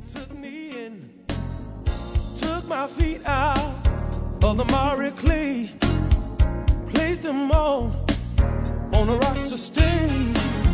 took me in, took my feet out of the miry clay, placed them on a rock to stay.